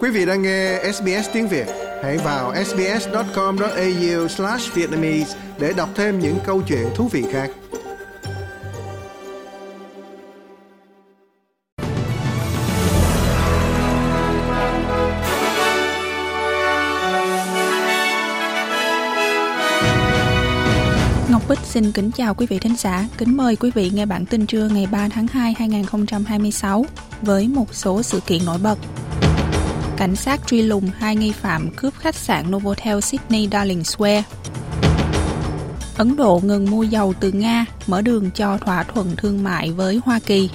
Quý vị đang nghe SBS tiếng Việt. Hãy vào sbs.com.au/vietnamese để đọc thêm những câu chuyện thú vị khác. Ngọc Bích xin kính chào quý vị thính giả, kính mời quý vị nghe bản tin trưa ngày 3 tháng 2 2026 với một số sự kiện nổi bật. Cảnh sát truy lùng 2 nghi phạm cướp khách sạn Novotel Sydney Darling Square. Ấn Độ ngừng mua dầu từ Nga, mở đường cho thỏa thuận thương mại với Hoa Kỳ.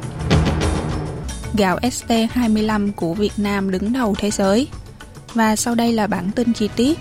Gạo ST25 của Việt Nam đứng đầu thế giới. Và sau đây là bản tin chi tiết.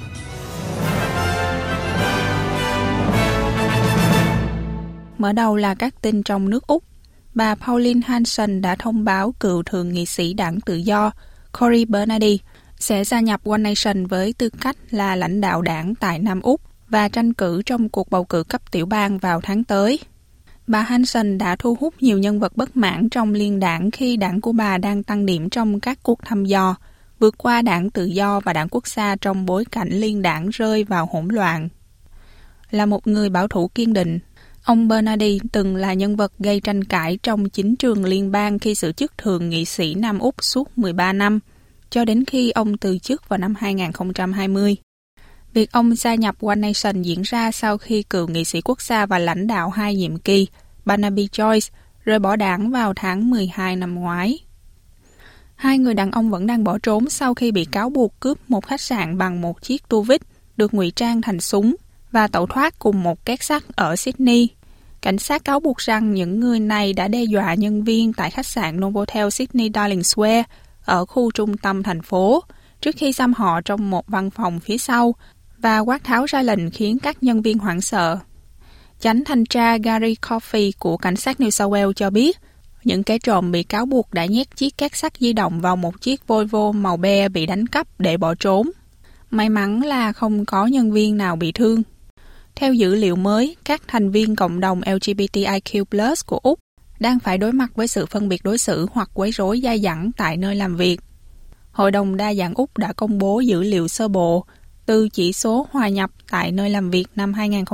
Mở đầu là các tin trong nước Úc. Bà Pauline Hanson đã thông báo cựu thượng nghị sĩ đảng Tự do Cory Bernardi sẽ gia nhập One Nation với tư cách là lãnh đạo đảng tại Nam Úc và tranh cử trong cuộc bầu cử cấp tiểu bang vào tháng tới. Bà Hanson đã thu hút nhiều nhân vật bất mãn trong liên đảng khi đảng của bà đang tăng điểm trong các cuộc thăm dò, vượt qua đảng Tự do và đảng Quốc gia trong bối cảnh liên đảng rơi vào hỗn loạn. Là một người bảo thủ kiên định, ông Bernardi từng là nhân vật gây tranh cãi trong chính trường liên bang khi giữ chức thượng nghị sĩ Nam Úc suốt 13 năm, cho đến khi ông từ chức vào năm 2020. Việc ông gia nhập One Nation diễn ra sau khi cựu nghị sĩ quốc gia và lãnh đạo 2 nhiệm kỳ, Barnaby Joyce, rời bỏ đảng vào tháng 12 năm ngoái. 2 người đàn ông vẫn đang bỏ trốn sau khi bị cáo buộc cướp một khách sạn bằng một chiếc tua vít được ngụy trang thành súng và tẩu thoát cùng một két sắt ở Sydney. Cảnh sát cáo buộc rằng những người này đã đe dọa nhân viên tại khách sạn Novotel Sydney Darling Square ở khu trung tâm thành phố trước khi giam họ trong một văn phòng phía sau và quát tháo ra lệnh khiến các nhân viên hoảng sợ. Chánh thanh tra Gary Coffey của cảnh sát New South Wales cho biết những kẻ trộm bị cáo buộc đã nhét chiếc két sắt di động vào một chiếc Volvo màu be bị đánh cắp để bỏ trốn. May mắn là không có nhân viên nào bị thương. Theo dữ liệu mới, các thành viên cộng đồng LGBTIQ+ của Úc đang phải đối mặt với sự phân biệt đối xử hoặc quấy rối dai dẳng tại nơi làm việc. Hội đồng Đa dạng Úc đã công bố dữ liệu sơ bộ từ chỉ số hòa nhập tại nơi làm việc năm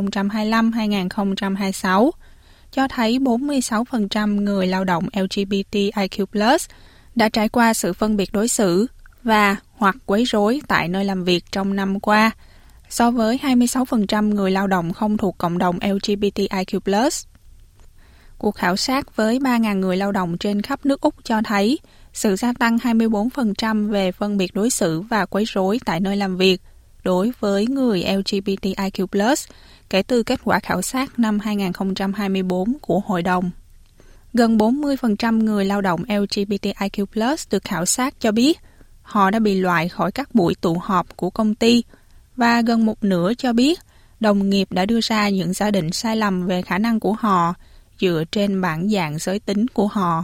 2025-2026, cho thấy 46% người lao động LGBTIQ+ đã trải qua sự phân biệt đối xử và hoặc quấy rối tại nơi làm việc trong năm qua, so với 26% người lao động không thuộc cộng đồng LGBTIQ+. Cuộc khảo sát với 3.000 người lao động trên khắp nước Úc cho thấy sự gia tăng 24% về phân biệt đối xử và quấy rối tại nơi làm việc đối với người LGBTIQ+, kể từ kết quả khảo sát năm 2024 của Hội đồng. Gần 40% người lao động LGBTIQ+ được khảo sát cho biết họ đã bị loại khỏi các buổi tụ họp của công ty, và gần một nửa cho biết đồng nghiệp đã đưa ra những giả định sai lầm về khả năng của họ dựa trên bản dạng giới tính của họ.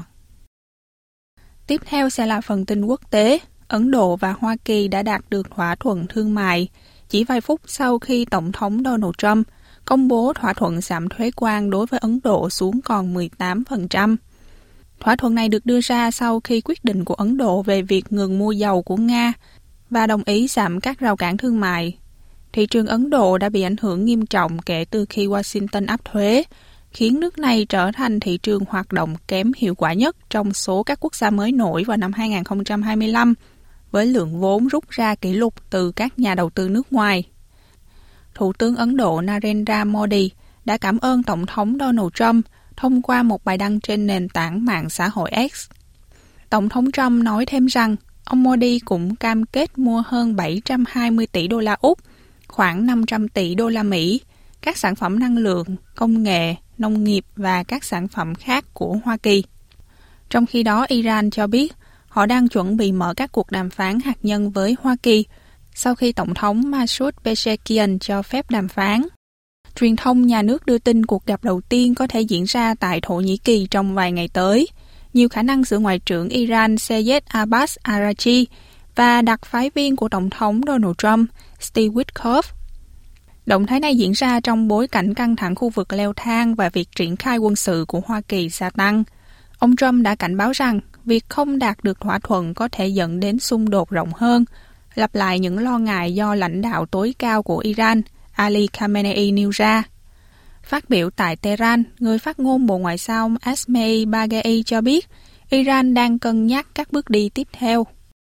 Tiếp theo sẽ là phần tin quốc tế. Ấn Độ và Hoa Kỳ đã đạt được thỏa thuận thương mại chỉ vài phút sau khi Tổng thống Donald Trump công bố thỏa thuận giảm thuế quan đối với Ấn Độ xuống còn 18%. Thỏa thuận này được đưa ra sau khi quyết định của Ấn Độ về việc ngừng mua dầu của Nga và đồng ý giảm các rào cản thương mại. Thị trường Ấn Độ đã bị ảnh hưởng nghiêm trọng kể từ khi Washington áp thuế, khiến nước này trở thành thị trường hoạt động kém hiệu quả nhất trong số các quốc gia mới nổi vào năm 2025, với lượng vốn rút ra kỷ lục từ các nhà đầu tư nước ngoài. Thủ tướng Ấn Độ Narendra Modi đã cảm ơn Tổng thống Donald Trump thông qua một bài đăng trên nền tảng mạng xã hội X. Tổng thống Trump nói thêm rằng ông Modi cũng cam kết mua hơn 720 tỷ đô la Úc, khoảng 500 tỷ đô la Mỹ, các sản phẩm năng lượng, công nghệ, nông nghiệp và các sản phẩm khác của Hoa Kỳ. Trong khi đó, Iran cho biết họ đang chuẩn bị mở các cuộc đàm phán hạt nhân với Hoa Kỳ sau khi Tổng thống Masoud Pezeshkian cho phép đàm phán. Truyền thông nhà nước đưa tin cuộc gặp đầu tiên có thể diễn ra tại Thổ Nhĩ Kỳ trong vài ngày tới, nhiều khả năng giữa Ngoại trưởng Iran Seyed Abbas Araghchi và đặc phái viên của Tổng thống Donald Trump Steve Witkoff. Động thái này diễn ra trong bối cảnh căng thẳng khu vực leo thang và việc triển khai quân sự của Hoa Kỳ gia tăng. Ông Trump đã cảnh báo rằng việc không đạt được thỏa thuận có thể dẫn đến xung đột rộng hơn, lặp lại những lo ngại do lãnh đạo tối cao của Iran, Ali Khamenei nêu ra. Phát biểu tại Tehran, người phát ngôn Bộ Ngoại giao Esmail Baghei cho biết Iran đang cân nhắc các bước đi tiếp theo.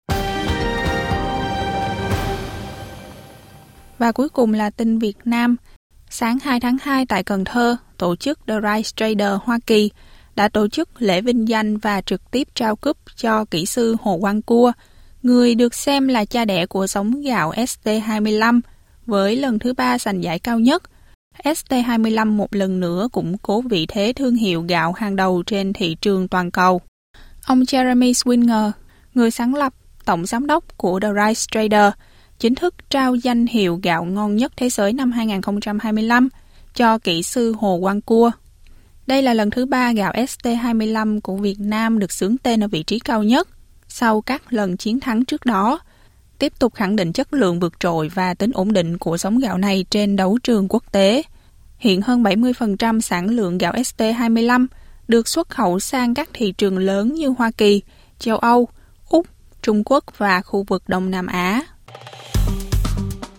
Và cuối cùng là tin Việt Nam. Sáng 2 tháng 2 tại Cần Thơ, tổ chức The Rice Trader Hoa Kỳ đã tổ chức lễ vinh danh và trực tiếp trao cúp cho kỹ sư Hồ Quang Cua, người được xem là cha đẻ của giống gạo ST25, với lần thứ 3 giành giải cao nhất. ST25 một lần nữa củng cố vị thế thương hiệu gạo hàng đầu trên thị trường toàn cầu. Ông Jeremy Swinger, người sáng lập, tổng giám đốc của The Rice Trader, chính thức trao danh hiệu gạo ngon nhất thế giới năm 2025 cho kỹ sư Hồ Quang Cua. Đây là lần thứ 3 gạo ST25 của Việt Nam được xướng tên ở vị trí cao nhất sau các lần chiến thắng trước đó, tiếp tục khẳng định chất lượng vượt trội và tính ổn định của giống gạo này trên đấu trường quốc tế. Hiện hơn 70% sản lượng gạo ST25 được xuất khẩu sang các thị trường lớn như Hoa Kỳ, châu Âu, Úc, Trung Quốc và khu vực Đông Nam Á.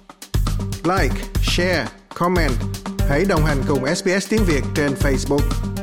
Like, share, comment. Hãy đồng hành cùng SBS tiếng Việt trên Facebook.